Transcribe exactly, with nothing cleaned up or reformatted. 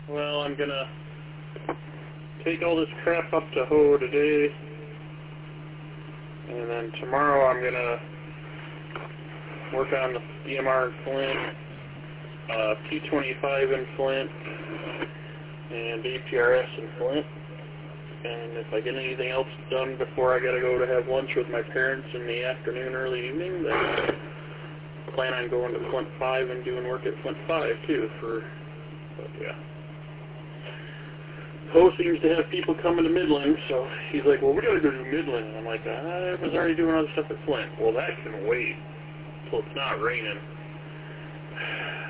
Well, I'm gonna take all this crap up to Ho today, and then tomorrow I'm gonna work on the D M R in Flint, uh, P twenty-five in Flint, and A P R S in Flint. And if I get anything else done before I gotta go to have lunch with my parents in the afternoon, early evening, then I plan on going to Flint five and doing work at Flint five too. For, but yeah. Ho seems to have people coming to Midland, so he's like, well, we gotta go to Midland. And I'm like, I was already doing other stuff at Flint. Well, that can wait till it's not raining.